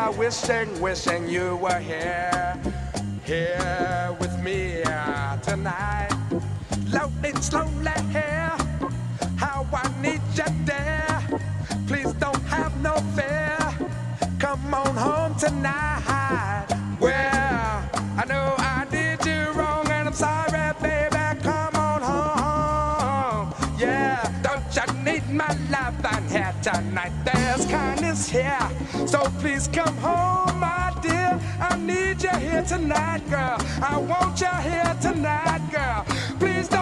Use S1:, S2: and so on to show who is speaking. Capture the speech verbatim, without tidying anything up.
S1: yeah, wishing, wishing you were here, here with me uh, tonight. Lonely, slowly here, how I need you there. Please don't have no fear. Come on home tonight. Well, I know I did you wrong and I'm sorry, baby. Come on home. Yeah, don't you need my love on here tonight? There's kindness here, so please come home, my dear. I need you here tonight, girl. I want you here tonight, girl. Please don't